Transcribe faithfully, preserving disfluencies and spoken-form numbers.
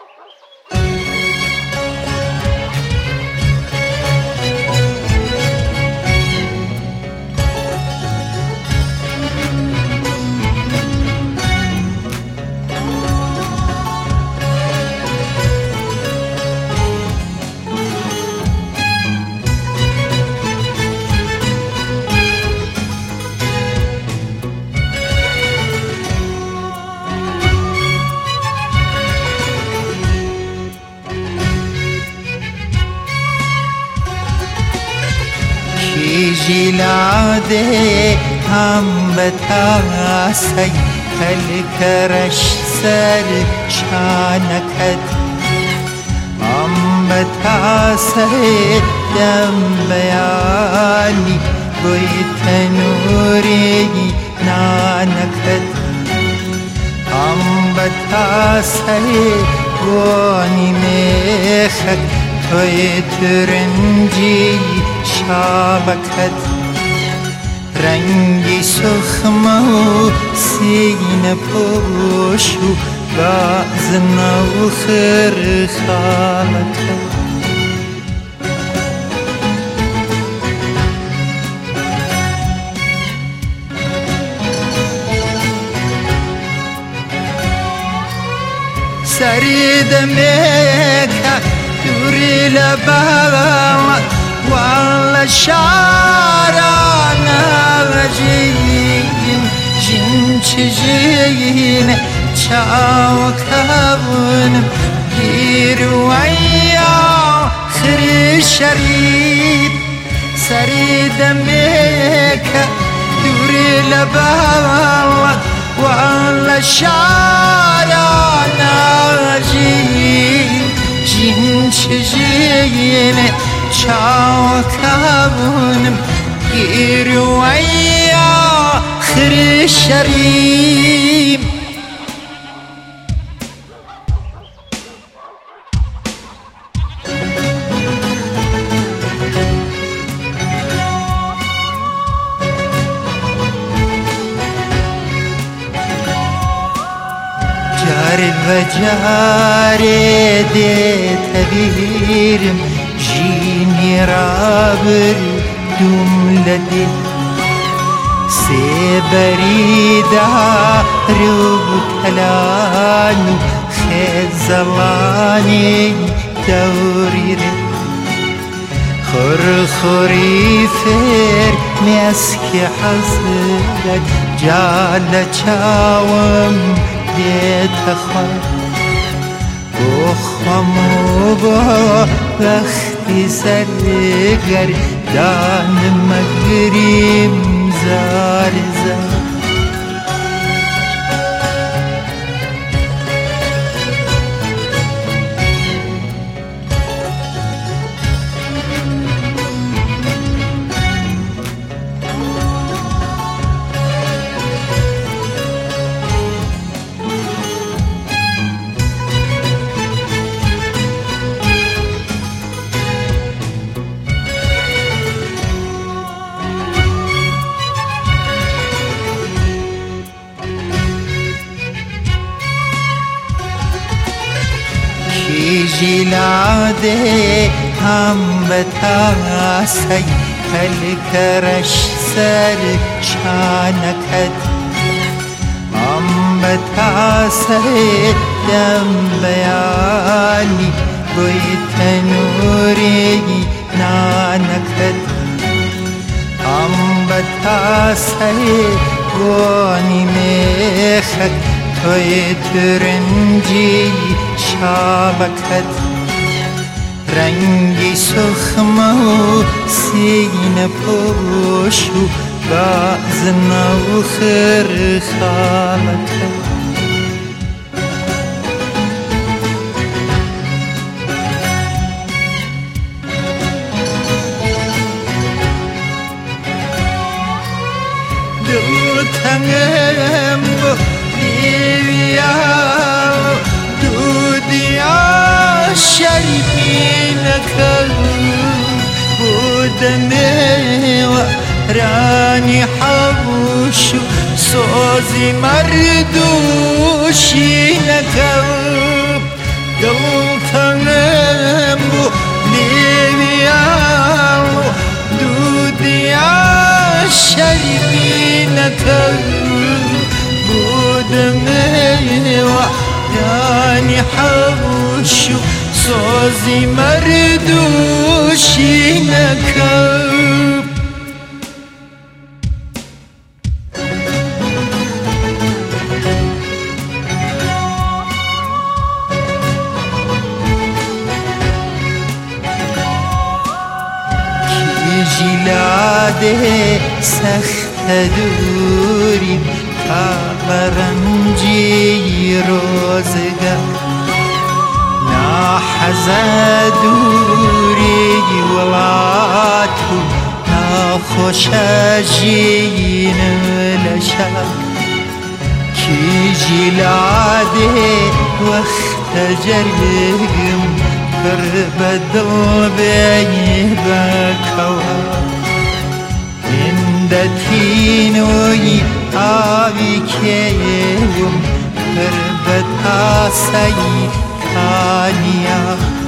جلاده هم بتاسی هل کرش سر چانکت هم بتاسی دم بیانی بوی تنوری نانکت هم بتاسی وانی میخک توی ترنجی شابکت رنگی سخمه و سینه پوشو بازنه و خرخالکت سرید میکه دوری لبالت والله شعرانا جين جين تجين تشاوكابن غير ويا خري شريد سريد ميكا دوري لبالك والله شعرانا جين جين تجين شاوكابونم غير ويا خري الشريم جاري وجاري دي تبيرم جيني رابر جملتي سيبريدا روب تلانو خزلاني دوري خور خوري فر مسكي حزلك جال چاوم ديت خور بخمو با وقتی سرگر دان مگریم زار زار جلاده هم بتاسی هل کرش سر چانکت هم بتاسی دم بیانی بوی تنوری نانکت هم بتاسی وانی میخک توی ترنجی شابکت رنگی سخمه و سینه پوشو بازنه و خرخالکت دل تنگم با دیویا دودیا شریفین کل بودنه و رانی حوشو سوزی مردوشی نکل دل شربی نکر بودم وحدانی حوشو سوزی مردوشی نکر جلاده سخت دوری تا برنجی روزگار ناحز دوری ولاتو ناخوش جین لشا کی جلاده وقت جرگم پر بدل بینی بکوا اندتینوی آبی کهیم پر بداسایی کانیا